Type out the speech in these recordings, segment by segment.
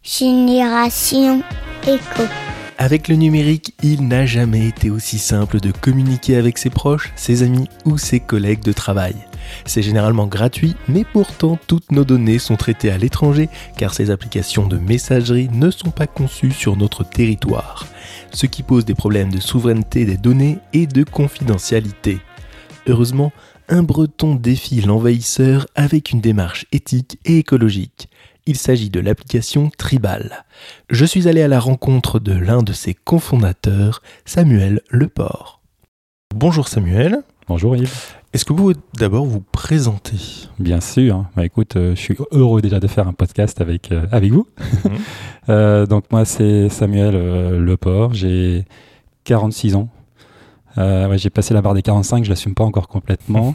Génération Éco. Avec le numérique, il n'a jamais été aussi simple de communiquer avec ses proches, ses amis ou ses collègues de travail. C'est généralement gratuit, mais pourtant toutes nos données sont traitées à l'étranger car ces applications de messagerie ne sont pas conçues sur notre territoire, ce qui pose des problèmes de souveraineté des données et de confidentialité. Heureusement, un Breton défie l'envahisseur avec une démarche éthique et écologique. Il s'agit de l'application Tribal. Je suis allé à la rencontre de l'un de ses cofondateurs, Samuel Leport. Bonjour Samuel. Bonjour Yves. Est-ce que vous pouvez d'abord vous présenter ? Bien sûr. Écoute, je suis heureux déjà de faire un podcast avec vous. Donc moi c'est Samuel Leport, j'ai 46 ans. J'ai passé la barre des 45, je l'assume pas encore complètement.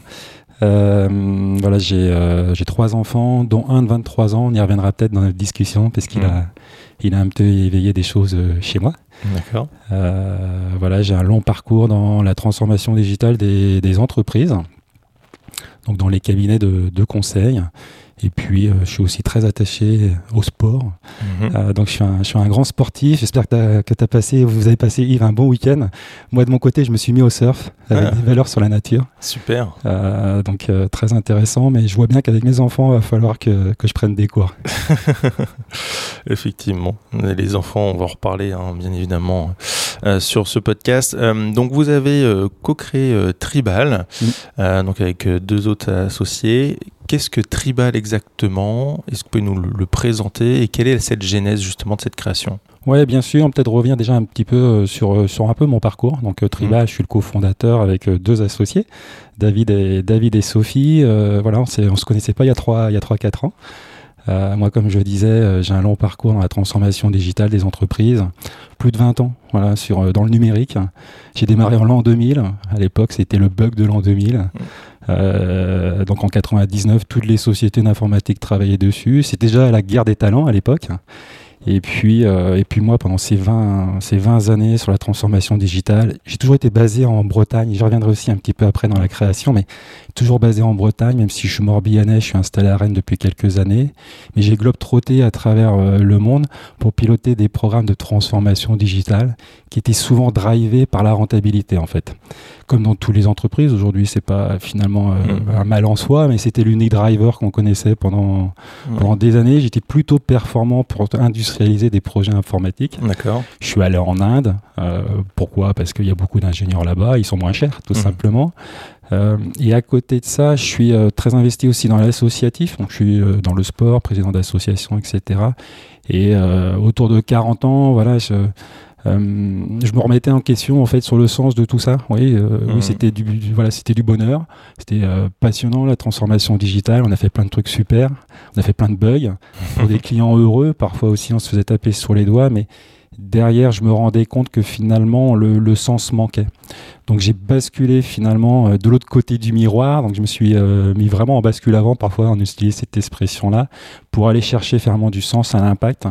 J'ai 3 enfants, dont un de 23 ans. On y reviendra peut-être dans notre discussion parce qu'il a un peu éveillé des choses chez moi. D'accord. J'ai un long parcours dans la transformation digitale des entreprises, donc dans les cabinets de conseil. Et puis, je suis aussi très attaché au sport. Donc, je suis un grand sportif. J'espère que vous avez passé, Yves, un bon week-end. Moi, de mon côté, je me suis mis au surf avec des valeurs sur la nature. Super. Donc, très intéressant. Mais je vois bien qu'avec mes enfants, il va falloir que je prenne des cours. Effectivement. Les enfants, on va en reparler, bien évidemment, sur ce podcast. Donc, vous avez co-créé Tribal, donc avec 2 autres associés. Qu'est-ce que Tribal exactement ? Est-ce que vous pouvez nous le présenter et quelle est cette genèse justement de cette création ? Oui, bien sûr. Peut-être revenir déjà un petit peu sur un peu mon parcours. Donc Tribal, je suis le cofondateur avec 2 associés, David et Sophie. On se connaissait pas il y a 3-4 ans. Moi, comme je disais, j'ai un long parcours dans la transformation digitale des entreprises, plus de 20 ans dans le numérique. J'ai démarré en l'an 2000. À l'époque, c'était le bug de l'an 2000. Donc en 99, toutes les sociétés d'informatique travaillaient dessus. C'était déjà la guerre des talents à l'époque. Et puis moi, pendant ces 20 années sur la transformation digitale, j'ai toujours été basé en Bretagne. Je reviendrai aussi un petit peu après dans la création, mais toujours basé en Bretagne, même si je suis morbihanais, je suis installé à Rennes depuis quelques années. Mais j'ai globe-trotté à travers le monde pour piloter des programmes de transformation digitale qui étaient souvent drivés par la rentabilité, en fait. Comme dans toutes les entreprises, aujourd'hui, c'est pas finalement un mal en soi, mais c'était l'unique driver qu'on connaissait pendant des années. J'étais plutôt performant pour industrialiser des projets informatiques. D'accord. Je suis allé en Inde. Pourquoi ? Parce qu'il y a beaucoup d'ingénieurs là-bas. Ils sont moins chers, tout simplement. Et à côté de ça, je suis très investi aussi dans l'associatif. Donc, je suis dans le sport, président d'association, etc. Et autour de 40 ans, je me remettais en question en fait sur le sens de tout ça. Oui, c'était du bonheur, c'était passionnant la transformation digitale. On a fait plein de trucs super, on a fait plein de bugs pour des clients heureux. Parfois aussi, on se faisait taper sur les doigts, mais derrière, je me rendais compte que finalement le sens manquait. Donc j'ai basculé finalement de l'autre côté du miroir. Donc je me suis mis vraiment en bascule avant. Parfois, on utilise cette expression-là pour aller chercher finalement du sens à l'impact.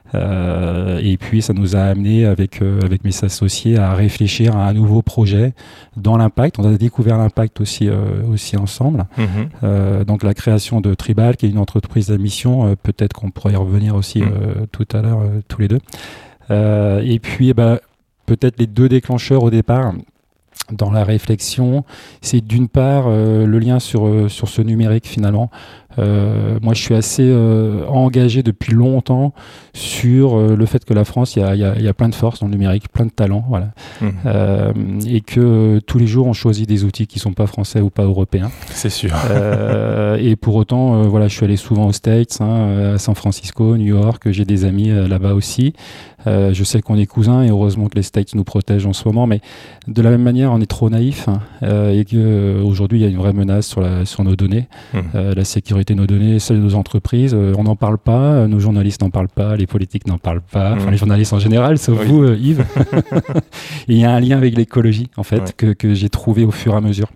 Et puis ça nous a amené avec mes associés à réfléchir à un nouveau projet dans l'impact. On a découvert l'impact aussi ensemble. Donc la création de Tribal, qui est une entreprise à mission, peut-être qu'on pourrait y revenir aussi tout à l'heure tous les deux. Et puis peut-être les 2 déclencheurs au départ dans la réflexion, c'est d'une part le lien sur ce numérique finalement. Moi, je suis assez engagé depuis longtemps sur le fait que la France, il y a plein de forces dans le numérique, plein de talents, voilà. Et que tous les jours, on choisit des outils qui sont pas français ou pas européens. C'est sûr. Et pour autant, je suis allé souvent aux States, à San Francisco, New York. J'ai des amis là-bas aussi. Je sais qu'on est cousins et heureusement que les States nous protègent en ce moment. Mais de la même manière, on est trop naïf et qu'aujourd'hui, il y a une vraie menace sur nos données, la sécurité de nos données, celle de nos entreprises. On n'en parle pas, nos journalistes n'en parlent pas, les politiques n'en parlent pas, enfin les journalistes en général, sauf vous, Yves. Il y a un lien avec l'écologie, en fait, que j'ai trouvé au fur et à mesure.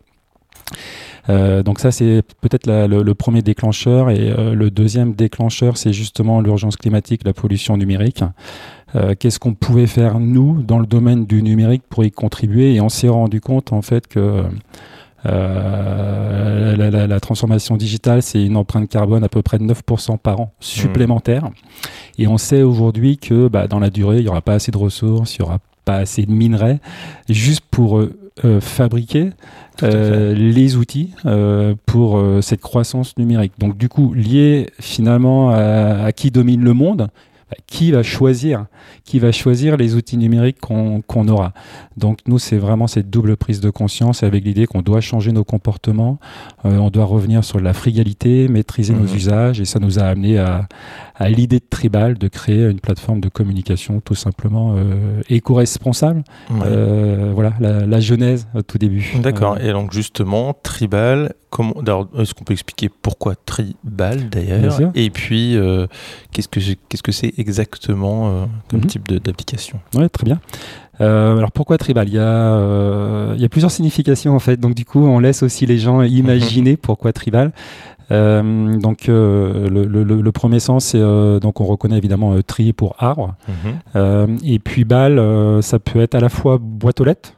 Donc ça, c'est peut-être le premier déclencheur. Et le deuxième déclencheur, c'est justement l'urgence climatique, la pollution numérique. Qu'est-ce qu'on pouvait faire, nous, dans le domaine du numérique pour y contribuer ? Et on s'est rendu compte, en fait, que La transformation digitale, c'est une empreinte carbone à peu près de 9% par an supplémentaire. Et on sait aujourd'hui que dans la durée, il n'y aura pas assez de ressources, il n'y aura pas assez de minerais, juste pour fabriquer les outils pour cette croissance numérique. Donc du coup, lié finalement à qui domine le monde, qui va choisir les outils numériques qu'on aura. Donc nous, c'est vraiment cette double prise de conscience avec l'idée qu'on doit changer nos comportements, on doit revenir sur la frugalité, maîtriser nos usages, et ça nous a amené à l'idée de Tribal, de créer une plateforme de communication tout simplement éco-responsable. Voilà, la genèse au tout début. D'accord, et donc justement, Tribal, est-ce qu'on peut expliquer pourquoi Tribal d'ailleurs? Et puis, qu'est-ce que c'est exactement comme type d'application? Oui, très bien. Alors pourquoi Tribal? Il y a plusieurs significations en fait, donc du coup on laisse aussi les gens imaginer pourquoi Tribal. Donc le premier sens, c'est donc on reconnaît évidemment tri pour arbre, et puis bal, ça peut être à la fois boîte aux lettres,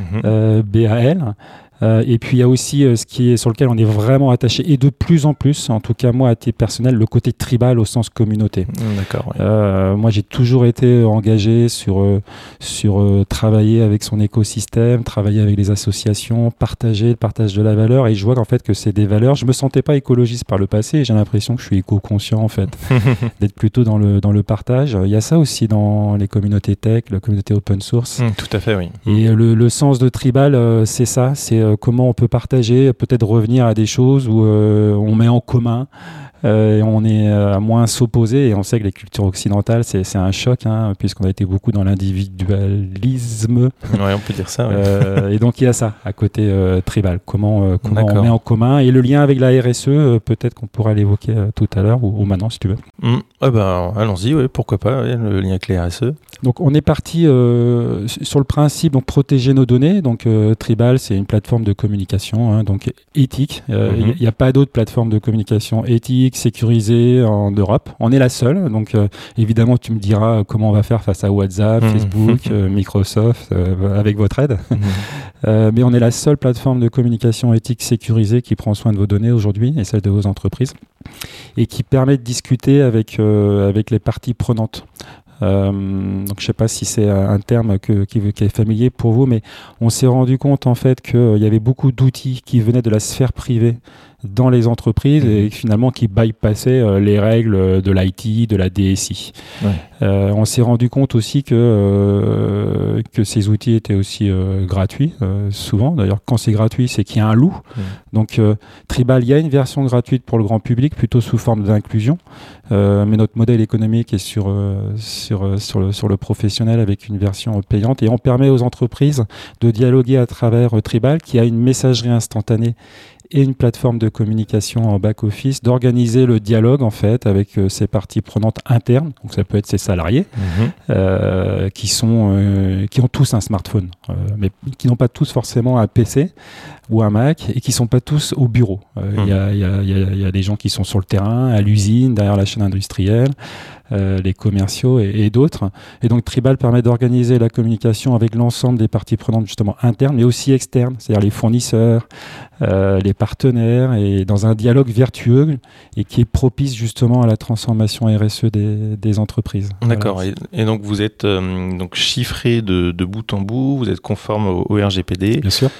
BAL. Et puis il y a aussi sur lequel on est vraiment attaché, et de plus en plus, en tout cas moi à titre personnel, le côté tribal au sens communauté. D'accord. Ouais. Moi j'ai toujours été engagé sur travailler avec son écosystème, travailler avec les associations, partager le partage de la valeur, et je vois qu'en fait que c'est des valeurs. Je me sentais pas écologiste par le passé, et j'ai l'impression que je suis éco-conscient en fait, d'être plutôt dans le partage. Il y a ça aussi dans les communautés tech, la communauté open source. Tout à fait, oui. Et le sens de tribal, c'est ça, c'est comment on peut partager, peut-être revenir à des choses où on met en commun, et on est à moins s'opposer, et on sait que les cultures occidentales, c'est un choc, puisqu'on a été beaucoup dans l'individualisme. Ouais, on peut dire ça. Ouais. Et donc il y a ça à côté tribal, comment on met en commun, et le lien avec la RSE, peut-être qu'on pourra l'évoquer tout à l'heure ou maintenant si tu veux. Allons-y, ouais, pourquoi pas, ouais, le lien avec les RSE. Donc on est parti sur le principe, donc protéger nos données. Donc Tribal, c'est une plateforme de communication, donc éthique. Il n'y a pas d'autre plateforme de communication éthique, sécurisée en Europe. On est la seule. Donc évidemment, tu me diras comment on va faire face à WhatsApp, Facebook, Microsoft, avec votre aide. Mais on est la seule plateforme de communication éthique sécurisée qui prend soin de vos données aujourd'hui et celles de vos entreprises, et qui permet de discuter avec les parties prenantes. Donc je sais pas si c'est un terme qui est familier pour vous, mais on s'est rendu compte en fait qu'il y avait beaucoup d'outils qui venaient de la sphère privée dans les entreprises et finalement qui bypassaient les règles de l'IT, de la DSI. Ouais. On s'est rendu compte aussi que ces outils étaient aussi gratuits, souvent. D'ailleurs, quand c'est gratuit, c'est qu'il y a un loup. Donc, Tribal, il y a une version gratuite pour le grand public, plutôt sous forme d'inclusion. Mais notre modèle économique est sur le professionnel avec une version payante. Et on permet aux entreprises de dialoguer à travers Tribal, qui a une messagerie instantanée et une plateforme de communication en back-office, d'organiser le dialogue en fait avec ses parties prenantes internes. Donc ça peut être ses salariés qui ont tous un smartphone, mais qui n'ont pas tous forcément un PC ou un Mac et qui sont pas tous au bureau. Il y a des gens qui sont sur le terrain, à l'usine, derrière la chaîne industrielle, les commerciaux et d'autres. Et donc Tribal permet d'organiser la communication avec l'ensemble des parties prenantes justement internes, mais aussi externes, c'est-à-dire les fournisseurs, les partenaires, et dans un dialogue vertueux et qui est propice justement à la transformation RSE des entreprises. D'accord. Voilà. Et donc vous êtes donc chiffré de bout en bout, vous êtes conforme au RGPD. Bien sûr.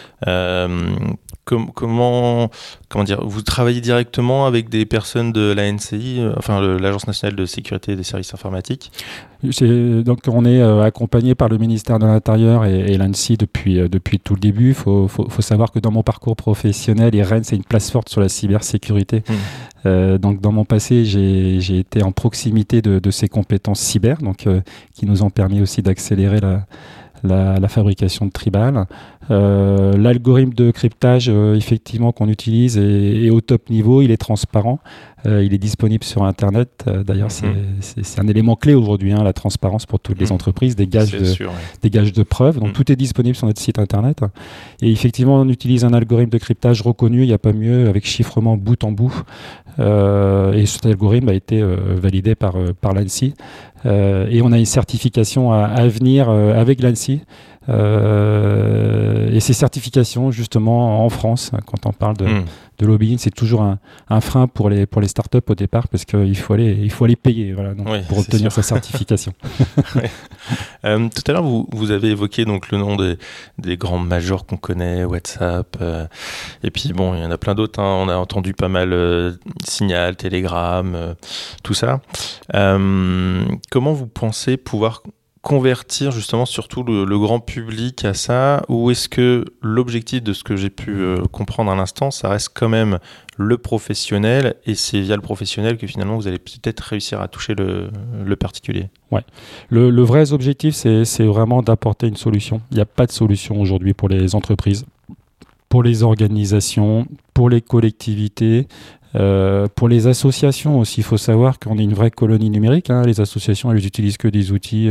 Comment dire, vous travaillez directement avec des personnes de l'ANCI, l'Agence nationale de sécurité des services informatiques? Donc on est accompagné par le ministère de l'Intérieur et l'ANSSI depuis tout le début. Il faut savoir que dans mon parcours professionnel, Rennes, c'est une place forte sur la cybersécurité. Donc dans mon passé, j'ai été en proximité de ces compétences cyber, donc qui nous ont permis aussi d'accélérer la fabrication de Tribal. L'algorithme de cryptage effectivement qu'on utilise est au top niveau, il est transparent, il est disponible sur Internet. D'ailleurs, c'est un élément clé aujourd'hui, la transparence pour toutes les entreprises, des gages de preuves. Donc tout est disponible sur notre site Internet. Et effectivement, on utilise un algorithme de cryptage reconnu, il n'y a pas mieux, avec chiffrement bout en bout. Et cet algorithme a été validé par l'ANSSI. Et on a une certification à venir avec l'ANSSI Et ces certifications, justement, en France, quand on parle de lobbying, c'est toujours un frein pour les startups au départ, parce qu'il faut aller payer, voilà, donc, pour obtenir sa certification. Tout à l'heure, vous avez évoqué donc le nom des grands majors qu'on connaît, WhatsApp, et puis bon, il y en a plein d'autres. On a entendu pas mal Signal, Telegram, tout ça. Comment vous pensez pouvoir convertir justement surtout le grand public à ça, ou est-ce que l'objectif de ce que j'ai pu comprendre à l'instant, ça reste quand même le professionnel, et c'est via le professionnel que finalement vous allez peut-être réussir à toucher le particulier? Ouais. Le vrai objectif, c'est vraiment d'apporter une solution. Il n'y a pas de solution aujourd'hui pour les entreprises, pour les organisations, pour les collectivités. Pour les associations aussi, il faut savoir qu'on est une vraie colonie numérique. Les associations, elles n'utilisent que des outils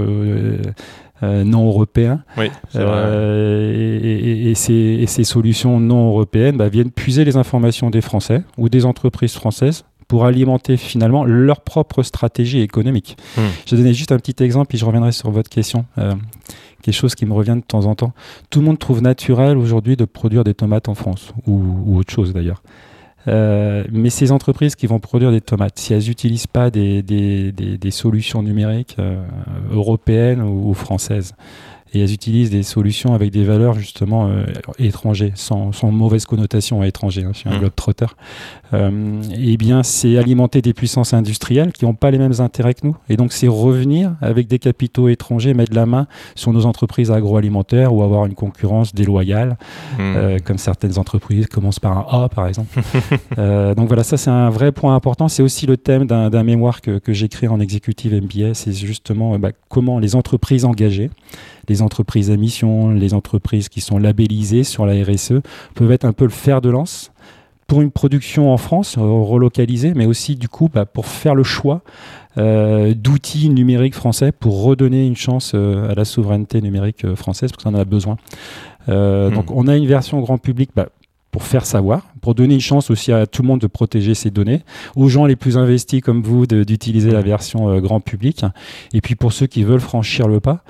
non européens. Oui, c'est vrai. Et ces solutions non européennes viennent puiser les informations des Français ou des entreprises françaises pour alimenter finalement leur propre stratégie économique. Je vais donner juste un petit exemple, puis je reviendrai sur votre question. Quelque chose qui me revient de temps en temps. Tout le monde trouve naturel aujourd'hui de produire des tomates en France, ou autre chose d'ailleurs. Mais ces entreprises qui vont produire des tomates, si elles n'utilisent pas des solutions numériques européennes ou françaises, et elles utilisent des solutions avec des valeurs justement étrangères, sans mauvaise connotation à étranger, je suis un globe-trotter, et bien c'est alimenter des puissances industrielles qui n'ont pas les mêmes intérêts que nous, et donc c'est revenir avec des capitaux étrangers, mettre la main sur nos entreprises agroalimentaires ou avoir une concurrence déloyale, comme certaines entreprises commencent par un A par exemple. Donc voilà, ça c'est un vrai point important. C'est aussi le thème d'un mémoire que j'écris en exécutive MBA, c'est justement comment les entreprises engagées, les entreprises à mission, les entreprises qui sont labellisées sur la RSE peuvent être un peu le fer de lance pour une production en France relocalisée, mais aussi du coup pour faire le choix d'outils numériques français pour redonner une chance à la souveraineté numérique française, parce qu'on en a besoin. Donc on a une version grand public pour faire savoir, pour donner une chance aussi à tout le monde de protéger ses données, aux gens les plus investis comme vous d'utiliser la version grand public, et puis pour ceux qui veulent franchir le pas,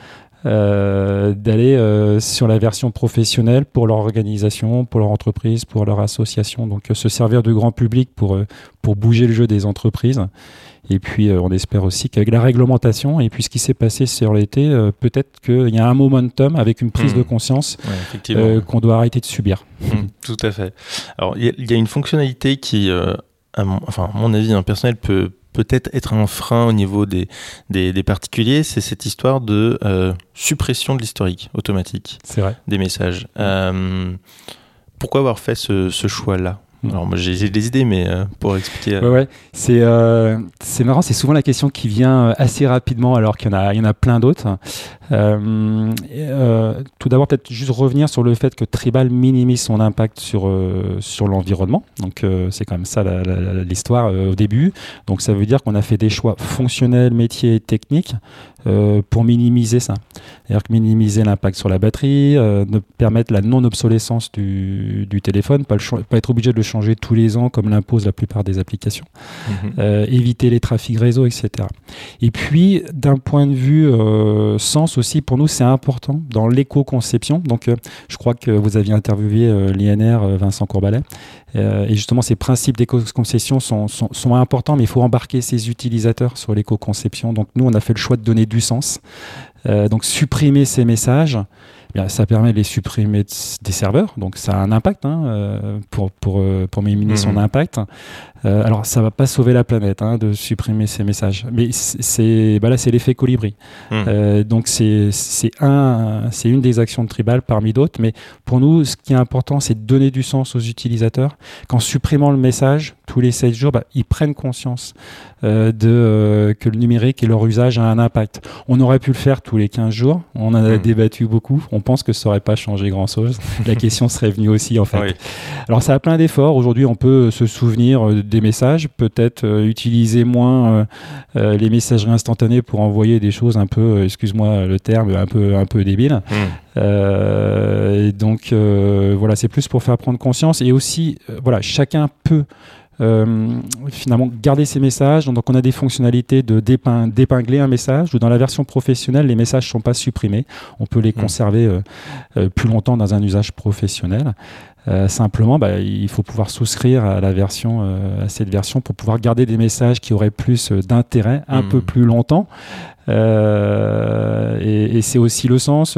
d'aller sur la version professionnelle pour leur organisation, pour leur entreprise, pour leur association. Donc se servir du grand public pour bouger le jeu des entreprises. Et puis on espère aussi qu'avec la réglementation et puis ce qui s'est passé sur l'été, peut-être qu'il y a un momentum avec une prise de conscience qu'on doit arrêter de subir. Tout à fait. Alors il y a une fonctionnalité qui, à mon avis personnel, peut-être être un frein au niveau des particuliers, c'est cette histoire de suppression de l'historique automatique des messages. Pourquoi avoir fait ce choix-là ? Alors moi j'ai des idées, mais pour expliquer... Ouais. C'est marrant, c'est souvent la question qui vient assez rapidement alors qu'il y en a plein d'autres. Tout d'abord, peut-être juste revenir sur le fait que Tribal minimise son impact sur l'environnement. Donc c'est quand même ça l'histoire au début. Donc ça veut dire qu'on a fait des choix fonctionnels, métiers et techniques pour minimiser ça. C'est-à-dire que minimiser l'impact sur la batterie, permettre la non-obsolescence du téléphone, pas être obligé de le changer tous les ans comme l'imposent la plupart des applications, éviter les trafics réseau, etc. Et puis, d'un point de vue sens aussi, pour nous, c'est important dans l'éco-conception. Donc, je crois que vous aviez interviewé l'INR Vincent Courbalet. Et justement, ces principes d'éco-conception sont importants, mais il faut embarquer ses utilisateurs sur l'éco-conception. Donc, nous, on a fait le choix de donner du sens. Donc, supprimer ces messages, ça permet de les supprimer des serveurs, donc ça a un impact pour minimiser son impact. Alors ça va pas sauver la planète de supprimer ces messages, mais là c'est l'effet colibri. Donc c'est une des actions de Tribal parmi d'autres, mais pour nous ce qui est important c'est de donner du sens aux utilisateurs. Qu'en supprimant le message tous les 7 jours, ils prennent conscience que le numérique et leur usage a un impact. On aurait pu le faire tous les 15 jours, on en a débattu beaucoup, on pense que ça n'aurait pas changé grand-chose. La question serait venue aussi, en fait. Oui. Alors, ça a plein d'efforts. Aujourd'hui, on peut se souvenir des messages, peut-être utiliser moins les messageries instantanées pour envoyer des choses un peu, excuse-moi le terme, un peu débiles. Et donc, voilà, c'est plus pour faire prendre conscience. Et aussi, chacun peut finalement garder ces messages. Donc on a des fonctionnalités d'épingler un message, ou dans la version professionnelle, les messages ne sont pas supprimés. On peut les conserver plus longtemps dans un usage professionnel. Simplement, il faut pouvoir souscrire à cette version pour pouvoir garder des messages qui auraient plus d'intérêt un peu plus longtemps. Et c'est aussi le sens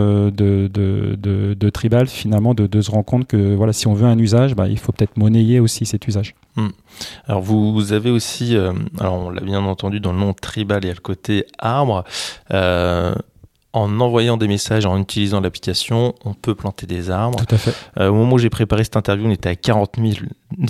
de Tribal, finalement, de se rendre compte que voilà, si on veut un usage, il faut peut-être monnayer aussi cet usage. Alors vous avez aussi, alors on l'a bien entendu dans le nom Tribal, il y a le côté arbre. En envoyant des messages, en utilisant l'application, on peut planter des arbres. Tout à fait. Au moment où j'ai préparé cette interview, on était à 49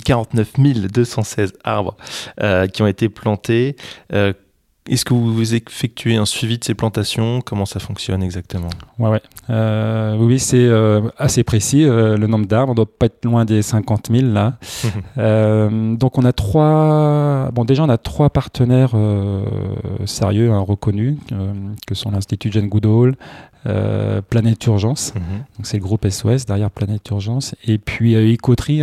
216 arbres qui ont été plantés. Est-ce que vous effectuez un suivi de ces plantations ? Comment ça fonctionne exactement ? Oui, c'est assez précis. Le nombre d'arbres, on ne doit pas être loin des 50 000 là. Donc on a trois partenaires sérieux, reconnus, que sont l'Institut Jane Goodall, Planète Urgence, donc c'est le groupe SOS derrière Planète Urgence, et puis Écoterie,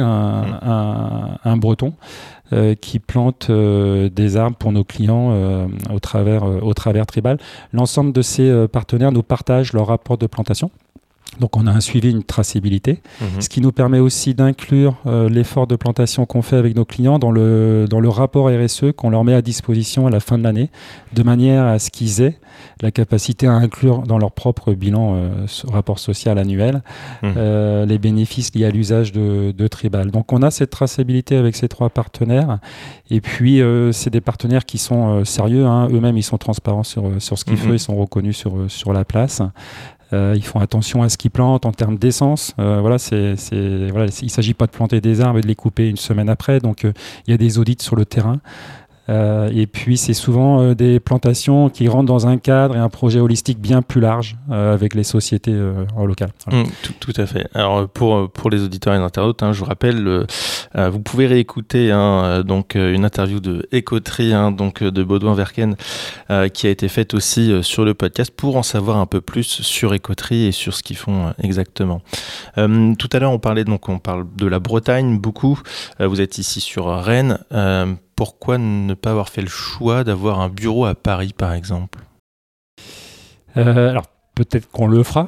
un breton qui plante des arbres pour nos clients au travers Tribal. L'ensemble de ces partenaires nous partagent leur rapport de plantation. Donc on a un suivi, une traçabilité, ce qui nous permet aussi d'inclure l'effort de plantation qu'on fait avec nos clients dans le rapport RSE qu'on leur met à disposition à la fin de l'année, de manière à ce qu'ils aient la capacité à inclure dans leur propre bilan rapport social annuel les bénéfices liés à l'usage de Tribal. Donc on a cette traçabilité avec ces trois partenaires, et puis c'est des partenaires qui sont sérieux, eux-mêmes ils sont transparents sur ce qu'ils font, ils sont reconnus sur la place. Ils font attention à ce qu'ils plantent en termes d'essence. Il ne s'agit pas de planter des arbres et de les couper une semaine après. Donc, il y a des audits sur le terrain. Et puis, c'est souvent des plantations qui rentrent dans un cadre et un projet holistique bien plus large avec les sociétés en local. Voilà. Tout à fait. Alors, pour les auditeurs et les internautes, je vous rappelle, vous pouvez réécouter une interview de Écoterie, de Baudouin Verken, qui a été faite aussi sur le podcast pour en savoir un peu plus sur Écoterie et sur ce qu'ils font exactement. Tout à l'heure, on parle de la Bretagne beaucoup. Vous êtes ici sur Rennes. Pourquoi ne pas avoir fait le choix d'avoir un bureau à Paris, par exemple ? Alors, peut-être qu'on le fera.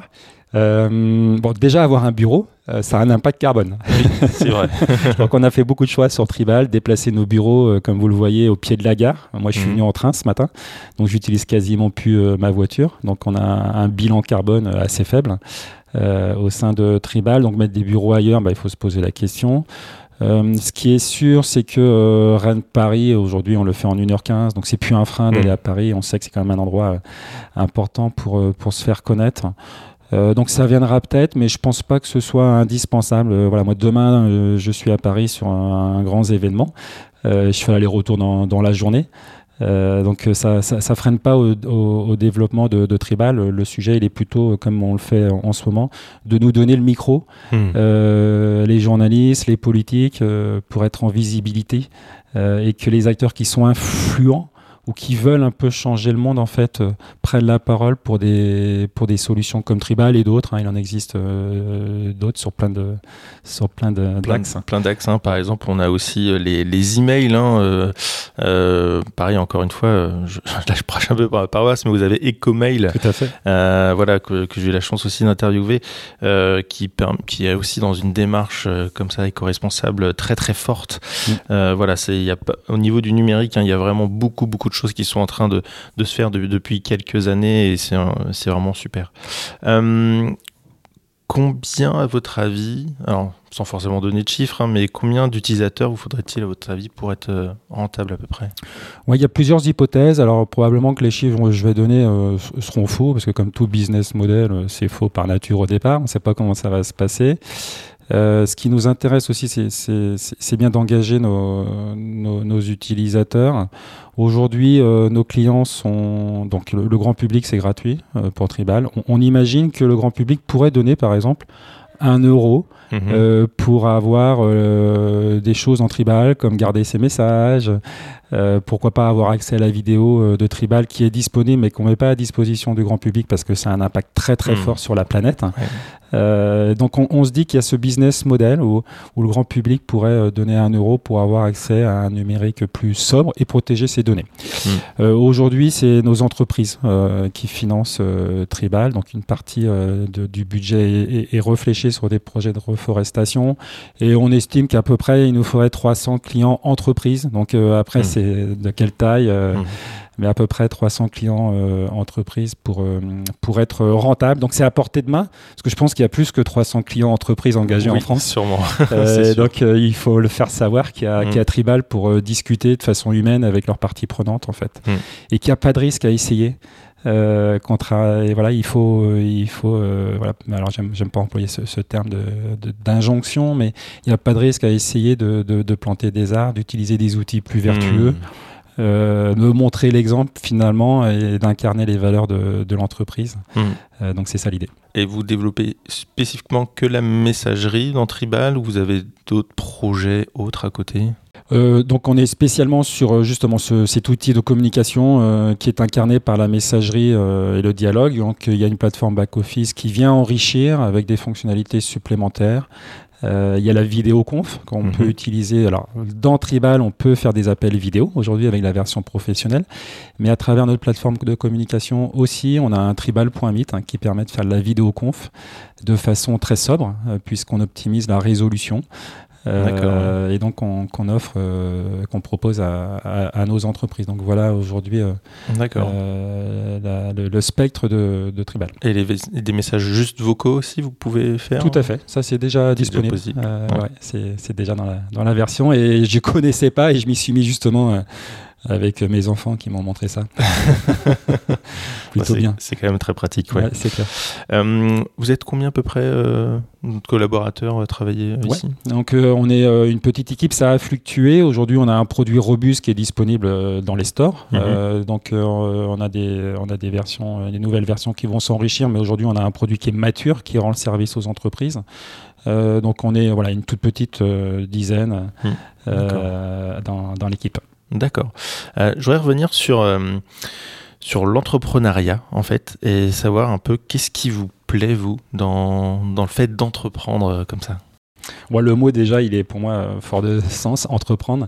Déjà, avoir un bureau, ça a un impact carbone. Oui, c'est vrai. Donc, on a fait beaucoup de choix sur Tribal, déplacer nos bureaux, comme vous le voyez, au pied de la gare. Moi, je suis venu en train ce matin, donc j'utilise quasiment plus ma voiture. Donc, on a un bilan carbone assez faible au sein de Tribal. Donc, mettre des bureaux ailleurs, il faut se poser la question. Ce qui est sûr, c'est que Rennes-Paris, aujourd'hui, on le fait en 1h15, donc c'est plus un frein d'aller à Paris. On sait que c'est quand même un endroit important pour se faire connaître. Donc ça viendra peut-être, mais je pense pas que ce soit indispensable. Moi, demain, je suis à Paris sur un grand événement. Je fais l'aller-retour dans la journée. Donc ça freine pas au développement de Tribal. Le sujet, il est plutôt, comme on le fait en ce moment, de nous donner le micro, les journalistes, les politiques, pour être en visibilité, et que les acteurs qui sont influents ou qui veulent un peu changer le monde, en fait, prennent la parole pour des solutions comme Tribal et d'autres. Il en existe d'autres sur plein d'axes. Plein d'axes. Par exemple, on a aussi les emails. Pareil, encore une fois, je prêche un peu par la paroisse, mais vous avez Ecomail. Tout à fait. Que j'ai eu la chance aussi d'interviewer, qui est aussi dans une démarche comme ça, éco-responsable, très très forte. Au niveau du numérique, il y a vraiment beaucoup de choses qui sont en train de se faire depuis quelques années, et c'est vraiment super. Combien, à votre avis, alors sans forcément donner de chiffres, mais combien d'utilisateurs vous faudrait-il, à votre avis, pour être rentable à peu près ? Il y a plusieurs hypothèses. Alors probablement que les chiffres que je vais donner seront faux, parce que comme tout business model, c'est faux par nature au départ. On ne sait pas comment ça va se passer. Ce qui nous intéresse aussi, c'est bien d'engager nos utilisateurs. Aujourd'hui, nos clients sont... Donc le grand public, c'est gratuit pour Tribal. On imagine que le grand public pourrait donner, par exemple, 1 euro pour avoir des choses en Tribal, comme garder ses messages, Pourquoi pas avoir accès à la vidéo de Tribal qui est disponible mais qu'on met pas à disposition du grand public parce que ça a un impact très très fort sur la planète. Donc on se dit qu'il y a ce business model où le grand public pourrait donner 1 euro pour avoir accès à un numérique plus sobre et protéger ses données. Aujourd'hui, c'est nos entreprises qui financent Tribal. Donc une partie du budget est réfléchie sur des projets de reforestation et on estime qu'à peu près il nous faudrait 300 clients entreprises. Donc après c'est de quelle taille mais à peu près 300 clients entreprises pour être rentable. Donc c'est à portée de main, parce que je pense qu'il y a plus que 300 clients entreprises engagés en France. Sûrement. Donc il faut le faire savoir qu'il y a Tribal pour discuter de façon humaine avec leurs parties prenantes en fait, et qu'il n'y a pas de risque à essayer. Et voilà, il faut voilà. Alors j'aime pas employer ce terme d'injonction, mais il n'y a pas de risque à essayer de planter des arbres, d'utiliser des outils plus vertueux. De montrer l'exemple finalement et d'incarner les valeurs de l'entreprise. Donc c'est ça l'idée. Et vous développez spécifiquement que la messagerie dans Tribal ou vous avez d'autres projets autres à côté ? Donc on est spécialement sur justement cet outil de communication qui est incarné par la messagerie et le dialogue. Donc il y a une plateforme back-office qui vient enrichir avec des fonctionnalités supplémentaires. Il y a la vidéoconf qu'on peut utiliser. Alors, dans Tribal, on peut faire des appels vidéo aujourd'hui avec la version professionnelle, mais à travers notre plateforme de communication aussi, on a un tribal.meet qui permet de faire de la vidéoconf de façon très sobre, puisqu'on optimise la résolution. Et donc qu'on offre, qu'on propose à nos entreprises. Donc voilà aujourd'hui le spectre de Tribal. Et des messages juste vocaux aussi, vous pouvez faire ? Tout à fait, ça c'est déjà disponible. Ouais, c'est déjà dans la version et je connaissais pas et je m'y suis mis justement avec mes enfants qui m'ont montré ça. Plutôt bien. C'est quand même très pratique. Ouais. C'est clair. Vous êtes combien à peu près de collaborateurs à travailler ici ? Donc on est une petite équipe, ça a fluctué. Aujourd'hui on a un produit robuste qui est disponible dans les stores. Donc on a des versions, des nouvelles versions qui vont s'enrichir, mais aujourd'hui on a un produit qui est mature, qui rend le service aux entreprises. Donc on est une toute petite dizaine dans l'équipe. D'accord. Je voudrais revenir sur l'entrepreneuriat, en fait, et savoir un peu qu'est-ce qui vous plaît, vous, dans le fait d'entreprendre comme ça. Le mot, déjà, il est pour moi fort de sens, entreprendre.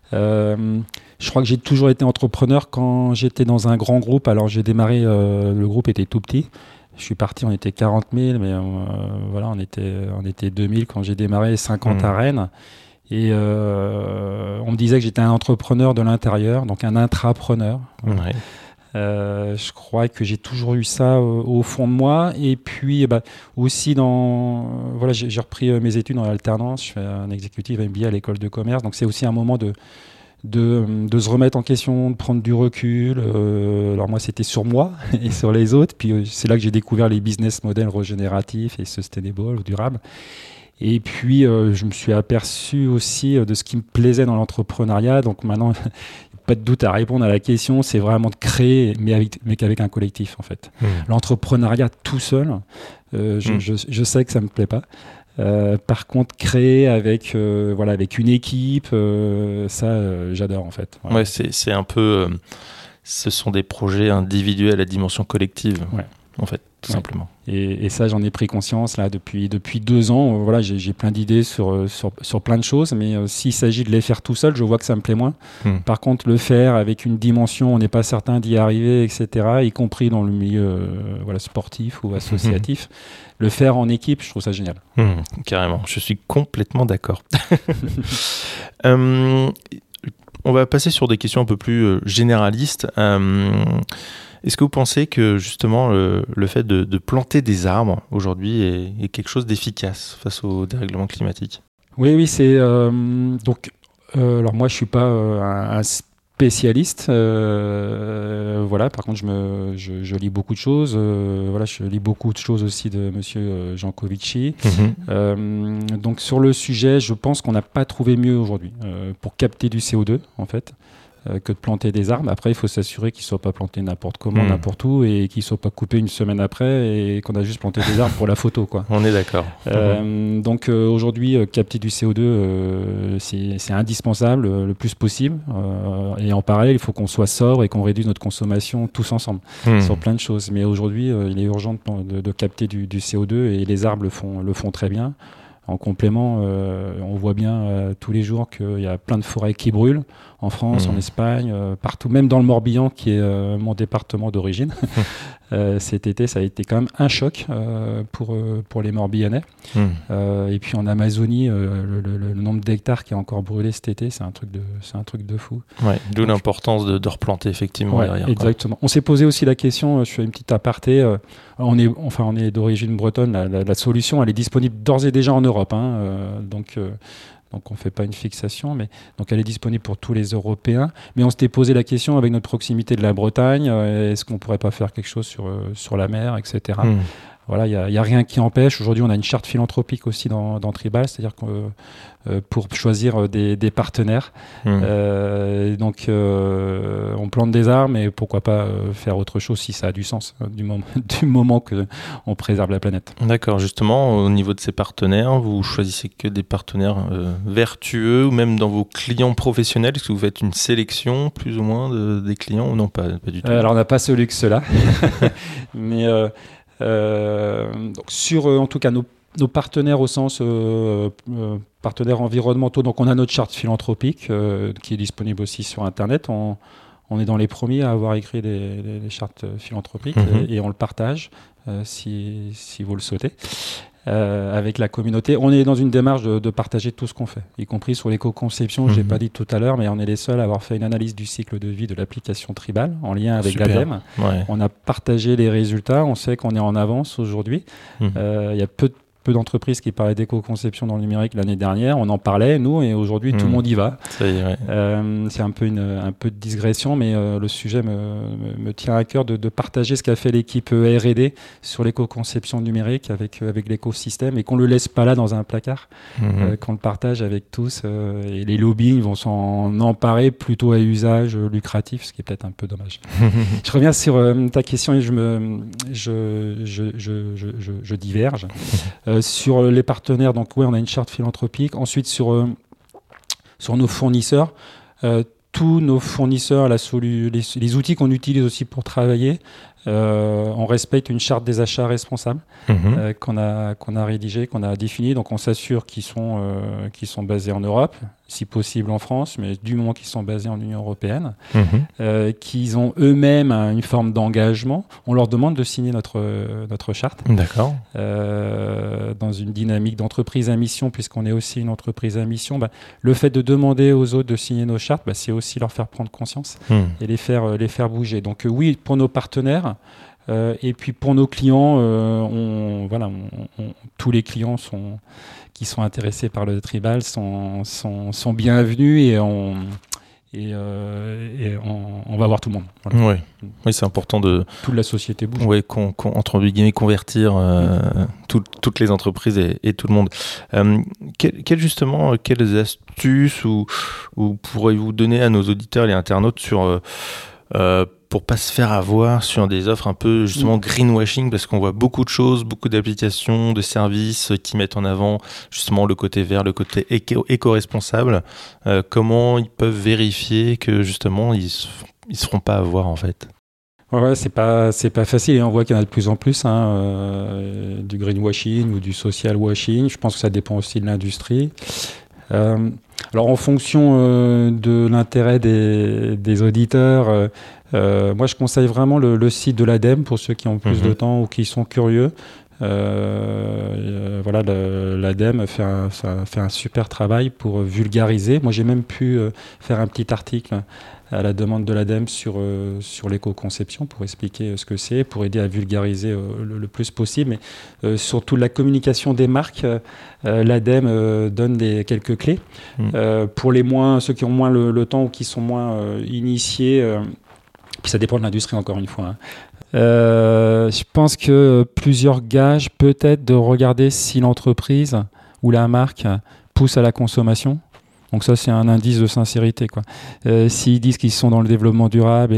Je crois que j'ai toujours été entrepreneur quand j'étais dans un grand groupe. Alors, j'ai démarré, le groupe était tout petit. Je suis parti, on était 40 000, mais on était 2000 quand j'ai démarré, 50 à Rennes. Et on me disait que j'étais un entrepreneur de l'intérieur, donc un intrapreneur. Ouais. Je crois que j'ai toujours eu ça au fond de moi. Et puis aussi j'ai repris mes études en alternance. Je fais un executive MBA à l'école de commerce. Donc c'est aussi un moment de se remettre en question, de prendre du recul. Alors moi c'était sur moi et sur les autres. Puis c'est là que j'ai découvert les business models régénératifs et sustainable ou durables. Et puis, je me suis aperçu aussi de ce qui me plaisait dans l'entrepreneuriat. Donc maintenant, pas de doute à répondre à la question, c'est vraiment de créer, mais qu'avec un collectif, en fait. L'entrepreneuriat tout seul, je sais que ça me plaît pas. Par contre, créer avec une équipe, j'adore, en fait. Ouais, c'est un peu... ce sont des projets individuels à dimension collective. Ouais. En fait, tout simplement. Et ça, j'en ai pris conscience là depuis 2 ans. J'ai plein d'idées sur plein de choses, mais s'il s'agit de les faire tout seul, je vois que ça me plaît moins. Par contre, le faire avec une dimension, on n'est pas certain d'y arriver, etc., y compris dans le milieu sportif ou associatif, le faire en équipe, je trouve ça génial. Carrément, je suis complètement d'accord. On va passer sur des questions un peu plus généralistes. Est-ce que vous pensez que justement le fait de planter des arbres aujourd'hui est quelque chose d'efficace face au dérèglement climatique ? Oui, c'est donc. Alors moi, je suis pas un spécialiste. Par contre, je lis beaucoup de choses. Je lis beaucoup de choses aussi de Monsieur Jancovici. Donc sur le sujet, je pense qu'on n'a pas trouvé mieux aujourd'hui pour capter du CO2 en fait. que de planter des arbres. Après, il faut s'assurer qu'ils ne soient pas plantés n'importe comment, n'importe où, et qu'ils ne soient pas coupés une semaine après et qu'on a juste planté des arbres pour la photo, quoi. On est d'accord. Donc aujourd'hui, capter du CO2, c'est indispensable le plus possible. Et en parallèle, il faut qu'on soit sobre et qu'on réduise notre consommation tous ensemble sur plein de choses. Mais aujourd'hui, il est urgent de capter du CO2 et les arbres le font très bien. En complément, on voit bien tous les jours qu'il y a plein de forêts qui brûlent en France, en Espagne, partout, même dans le Morbihan, qui est mon département d'origine. Cet été, ça a été quand même un choc pour les Morbihanais. Et puis en Amazonie, le nombre d'hectares qui a encore brûlé cet été, c'est un truc de fou. Ouais, d'où l'importance de replanter effectivement derrière. Exactement. On s'est posé aussi la question, je fais une petite aparté, on est d'origine bretonne, la solution elle est disponible d'ores et déjà en Europe, donc on ne fait pas une fixation, mais donc elle est disponible pour tous les Européens. Mais on s'était posé la question avec notre proximité de la Bretagne, est-ce qu'on ne pourrait pas faire quelque chose sur la mer, etc. Voilà, il n'y a rien qui empêche. Aujourd'hui, on a une charte philanthropique aussi dans Tribal, c'est-à-dire que pour choisir des partenaires. Donc, on plante des arbres, mais pourquoi pas faire autre chose si ça a du sens, du moment qu'on préserve la planète. D'accord. Justement, au niveau de ces partenaires, vous choisissez que des partenaires vertueux, ou même dans vos clients professionnels? Est-ce que vous faites une sélection, plus ou moins, des clients, ou non, pas du tout? Alors, on n'a pas ce luxe-là. Mais... donc sur en tout cas nos partenaires au sens partenaires environnementaux, donc on a notre charte philanthropique qui est disponible aussi sur internet. On est dans les premiers à avoir écrit des chartes philanthropiques et on le partage si vous le souhaitez avec la communauté. On est dans une démarche de partager tout ce qu'on fait, y compris sur l'éco-conception. Je l'ai pas dit tout à l'heure, mais on est les seuls à avoir fait une analyse du cycle de vie de l'application Tribal en lien avec l'ADEME. Ouais. On a partagé les résultats, on sait qu'on est en avance aujourd'hui. Il y a peu d'entreprises qui parlaient d'éco-conception dans le numérique l'année dernière. On en parlait, nous, et aujourd'hui, tout le monde y va. Ça y est, ouais. C'est un peu de digression, mais le sujet me tient à cœur de partager ce qu'a fait l'équipe R&D sur l'éco-conception numérique avec l'écosystème, et qu'on ne le laisse pas là dans un placard, qu'on le partage avec tous. Et les lobbies vont s'en emparer plutôt à usage lucratif, ce qui est peut-être un peu dommage. Je reviens sur ta question et je diverge. Sur les partenaires, donc oui, on a une charte philanthropique. Ensuite, sur nos fournisseurs, tous nos fournisseurs, les outils qu'on utilise aussi pour travailler, on respecte une charte des achats responsables qu'on a rédigée, qu'on a définie. Donc on s'assure qu'ils sont basés en Europe, si possible en France, mais du moment qu'ils sont basés en Union européenne, qu'ils ont eux-mêmes une forme d'engagement. On leur demande de signer notre charte. D'accord. Dans une dynamique d'entreprise à mission, puisqu'on est aussi une entreprise à mission, le fait de demander aux autres de signer nos chartes, c'est aussi leur faire prendre conscience et les faire bouger. Donc oui, pour nos partenaires, et puis pour nos clients, tous les clients qui sont intéressés par le Tribal sont bienvenus, et on va voir tout le monde. Voilà. Oui, c'est important de... Toute la société bouge. Oui, entre guillemets, convertir toutes les entreprises et tout le monde. Quelles astuces ou pourriez-vous donner à nos auditeurs et internautes pour pas se faire avoir sur des offres un peu justement greenwashing, parce qu'on voit beaucoup de choses, beaucoup d'applications, de services qui mettent en avant justement le côté vert, le côté éco-responsable. Comment ils peuvent vérifier que justement ils se feront pas avoir en fait? Ouais, c'est pas facile, et on voit qu'il y en a de plus en plus, du greenwashing ou du social washing. Je pense que ça dépend aussi de l'industrie. Alors en fonction de l'intérêt des auditeurs, moi je conseille vraiment le site de l'ADEME pour ceux qui ont plus de temps ou qui sont curieux. L'ADEME fait un super travail pour vulgariser. Moi j'ai même pu faire un petit article à la demande de l'ADEME sur l'éco-conception pour expliquer ce que c'est, pour aider à vulgariser le plus possible. Mais surtout la communication des marques, l'ADEME donne quelques clés. Pour ceux qui ont moins le temps ou qui sont moins initiés, puis ça dépend de l'industrie encore une fois. Je pense que plusieurs gages peut-être de regarder si l'entreprise ou la marque pousse à la consommation. Donc ça, c'est un indice de sincérité, quoi. S'ils disent qu'ils sont dans le développement durable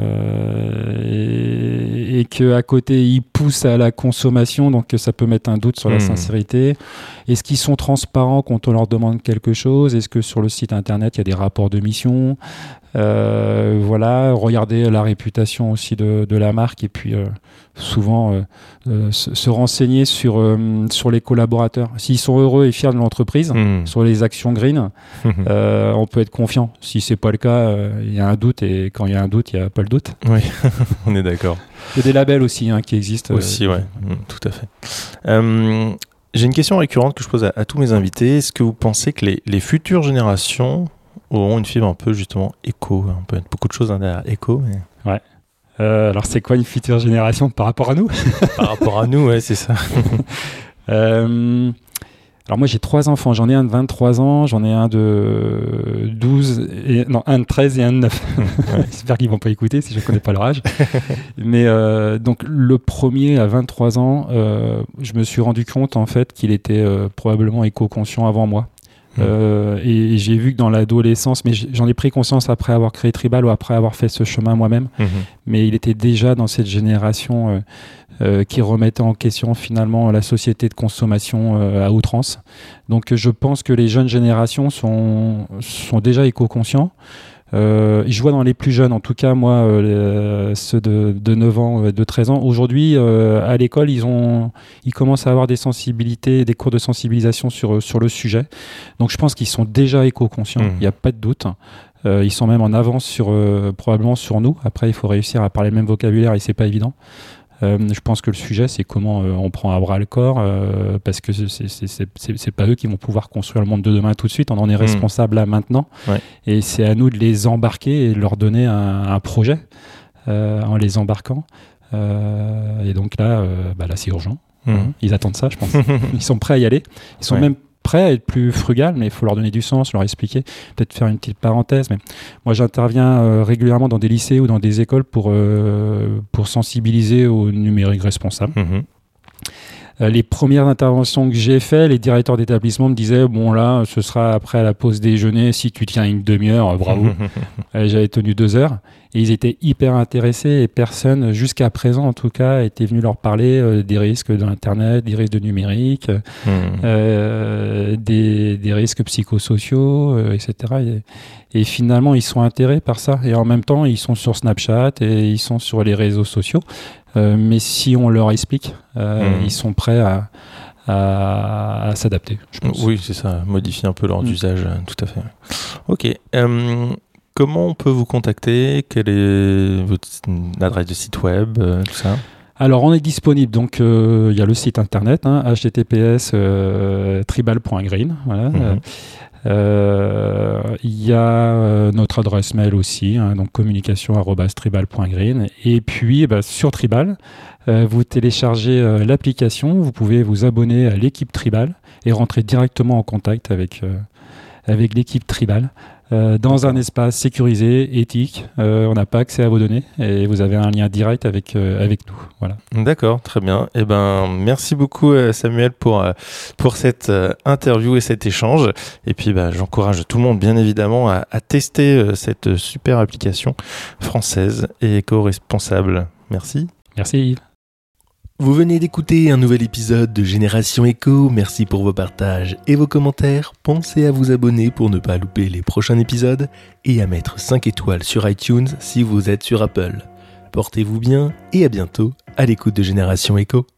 et qu'à côté, ils poussent à la consommation, donc ça peut mettre un doute sur la sincérité. Est-ce qu'ils sont transparents quand on leur demande quelque chose? Est-ce que sur le site internet, il y a des rapports de mission? Voilà, regardez la réputation aussi de la marque et puis souvent se renseigner sur les collaborateurs. S'ils sont heureux et fiers de l'entreprise, sur les actions green, on peut être confiant. Si c'est pas le cas, il y a un doute et quand il y a un doute, il n'y a pas le doute. Oui, on est d'accord. Il y a des labels aussi qui existent. Aussi, ouais, tout à fait. J'ai une question récurrente que je pose à tous mes invités. Est-ce que vous pensez que les futures générations auront une fibre un peu justement éco? On peut mettre beaucoup de choses derrière éco. Mais... Ouais. Alors c'est quoi une future génération par rapport à nous? Par rapport à nous, ouais, c'est ça. Alors moi j'ai 3 enfants, j'en ai un de 23 ans, j'en ai un de 12, un de 13 et un de 9. Ouais. J'espère qu'ils vont pas écouter si je connais pas leur âge. Mais donc le premier à 23 ans, je me suis rendu compte en fait qu'il était probablement éco-conscient avant moi. Et j'ai vu que dans l'adolescence, mais j'en ai pris conscience après avoir créé Tribal ou après avoir fait ce chemin moi-même, mais il était déjà dans cette génération qui remettait en question finalement la société de consommation à outrance. Donc je pense que les jeunes générations sont déjà éco-conscients. Je vois dans les plus jeunes, en tout cas moi, ceux de 9 ans, de 13 ans, aujourd'hui à l'école ils commencent à avoir des sensibilités, des cours de sensibilisation sur le sujet. Donc je pense qu'ils sont déjà éco-conscients, il n'y a pas de doute. Ils sont même en avance probablement sur nous. Après il faut réussir à parler le même vocabulaire et c'est pas évident. Je pense que le sujet, c'est comment on prend à bras le corps, parce que c'est pas eux qui vont pouvoir construire le monde de demain tout de suite. On en est responsable là maintenant, ouais. Et c'est à nous de les embarquer et de leur donner un projet en les embarquant. Et donc là, là c'est urgent. Ils attendent ça, je pense. Ils sont prêts à y aller. Ils sont même prêts à être plus frugal, mais il faut leur donner du sens, leur expliquer, peut-être faire une petite parenthèse. Mais moi, j'interviens régulièrement dans des lycées ou dans des écoles pour sensibiliser au numérique responsable. Les premières interventions que j'ai faites, les directeurs d'établissement me disaient bon là, ce sera après à la pause déjeuner, si tu tiens une demi-heure, bravo. J'avais tenu 2 heures et ils étaient hyper intéressés et personne, jusqu'à présent en tout cas, était venu leur parler des risques de l'internet, des risques de numérique, des risques psychosociaux, etc. Et finalement, ils sont atterrés par ça. Et en même temps, ils sont sur Snapchat et ils sont sur les réseaux sociaux. Mais si on leur explique, ils sont prêts à s'adapter, je pense. Oui, c'est ça, modifier un peu leur usage, tout à fait. Ok. Comment on peut vous contacter? Quelle est votre adresse de site web, tout ça? Alors, on est disponible, donc il y a le site internet, https tribal.green. Voilà. Il y a notre adresse mail aussi, donc communication@tribal.green. Et puis sur Tribal, vous téléchargez l'application, vous pouvez vous abonner à l'équipe Tribal et rentrer directement en contact avec l'équipe Tribal. Dans un espace sécurisé, éthique, on n'a pas accès à vos données et vous avez un lien direct avec nous. Voilà. D'accord, très bien. Eh ben, merci beaucoup Samuel pour cette interview et cet échange. Et puis j'encourage tout le monde bien évidemment à tester cette super application française et éco-responsable. Merci. Merci Yves. Vous venez d'écouter un nouvel épisode de Génération Éco. Merci pour vos partages et vos commentaires. Pensez à vous abonner pour ne pas louper les prochains épisodes et à mettre 5 étoiles sur iTunes si vous êtes sur Apple. Portez-vous bien et à bientôt à l'écoute de Génération Éco.